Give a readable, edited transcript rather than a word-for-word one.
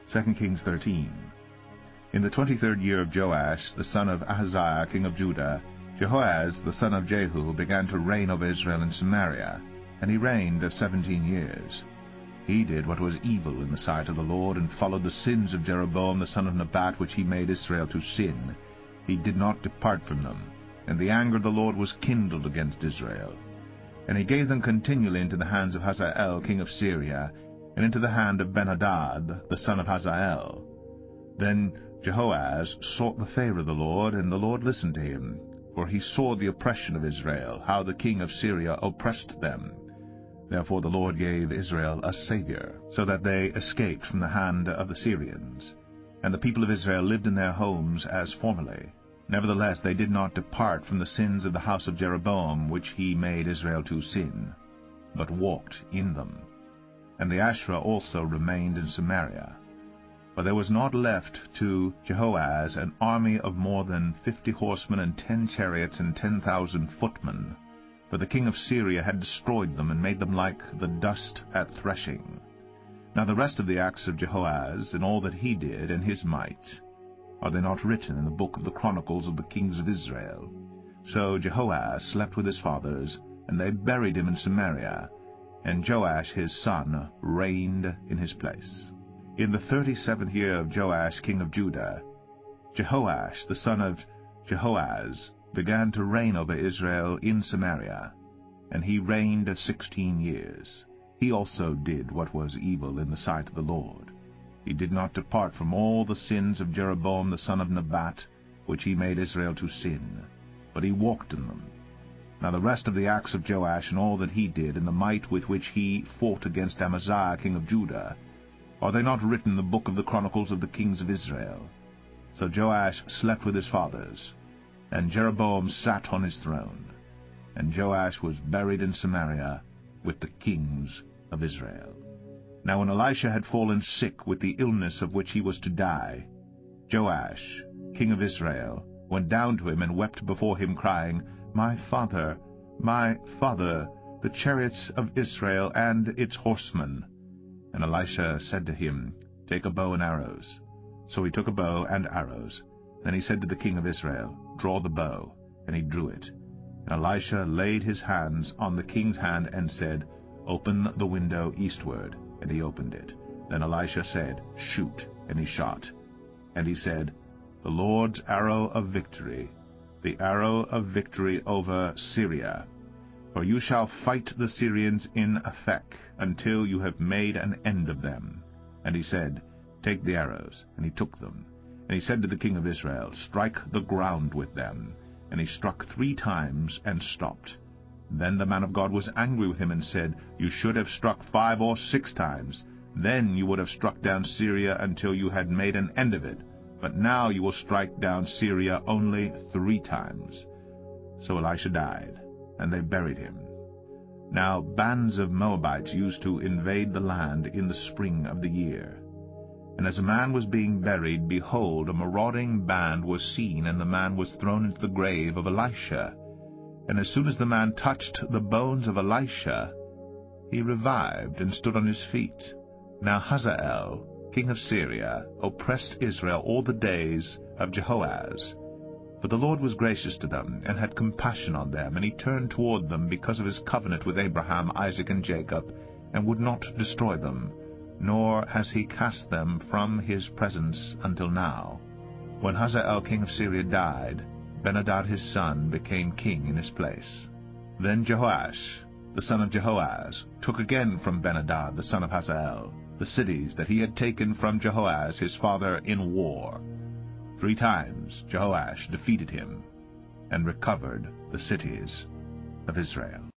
2 Kings 13. In the 23rd year of Joash, the son of Ahaziah, king of Judah, Jehoahaz, the son of Jehu, began to reign over Israel in Samaria, and he reigned 17 years. He did what was evil in the sight of the Lord, and followed the sins of Jeroboam the son of Nebat, which he made Israel to sin. He did not depart from them, and the anger of the Lord was kindled against Israel. And he gave them continually into the hands of Hazael king of Syria, and into the hand of Ben-Hadad the son of Hazael. Then Jehoahaz sought the favor of the Lord, and the Lord listened to him, for he saw the oppression of Israel, how the king of Syria oppressed them. Therefore the Lord gave Israel a Savior, so that they escaped from the hand of the Syrians. And the people of Israel lived in their homes as formerly. Nevertheless they did not depart from the sins of the house of Jeroboam, which he made Israel to sin, but walked in them. And the Asherah also remained in Samaria. For there was not left to Jehoahaz an army of more than 50 horsemen and 10 chariots and 10,000 footmen, for the king of Syria had destroyed them and made them like the dust at threshing. Now the rest of the acts of Jehoahaz, and all that he did, and his might, are they not written in the book of the chronicles of the kings of Israel? So Jehoahaz slept with his fathers, and they buried him in Samaria, and Joash his son reigned in his place. In the 37th year of Joash king of Judah, Jehoash the son of Jehoahaz began to reign over Israel in Samaria, and he reigned 16 years. He also did what was evil in the sight of the Lord. He did not depart from all the sins of Jeroboam the son of Nebat, which he made Israel to sin, but he walked in them. Now the rest of the acts of Joash, and all that he did, and the might with which he fought against Amaziah king of Judah, are they not written in the book of the chronicles of the kings of Israel? So Joash slept with his fathers, and Jeroboam sat on his throne, and Joash was buried in Samaria with the kings of Israel. Now when Elisha had fallen sick with the illness of which he was to die, Joash, king of Israel, went down to him and wept before him, crying, my father, the chariots of Israel and its horsemen. And Elisha said to him, take a bow and arrows. So he took a bow and arrows. Then he said to the king of Israel, draw the bow. And he drew it. And Elisha laid his hands on the king's hand and said, open the window eastward. And he opened it. Then Elisha said, shoot. And he shot. And he said, the Lord's arrow of victory, the arrow of victory over Syria. For you shall fight the Syrians in Aphek, until you have made an end of them. And he said, take the arrows. And he took them. And he said to the king of Israel, strike the ground with them. And he struck 3 times and stopped. Then the man of God was angry with him and said, you should have struck 5 or 6 times. Then you would have struck down Syria until you had made an end of it. But now you will strike down Syria only 3 times. So Elisha died, and they buried him. Now bands of Moabites used to invade the land in the spring of the year. And as a man was being buried, behold, a marauding band was seen, and the man was thrown into the grave of Elisha. And as soon as the man touched the bones of Elisha, he revived and stood on his feet. Now Hazael, king of Syria, oppressed Israel all the days of Jehoahaz. But the Lord was gracious to them, and had compassion on them, and he turned toward them because of his covenant with Abraham, Isaac, and Jacob, and would not destroy them, nor has he cast them from his presence until now. When Hazael king of Syria died, Ben-Hadad his son became king in his place. Then Jehoash, the son of Jehoahaz, took again from Ben-Hadad the son of Hazael the cities that he had taken from Jehoahaz his father in war. 3 times Jehoash defeated him, and recovered the cities of Israel.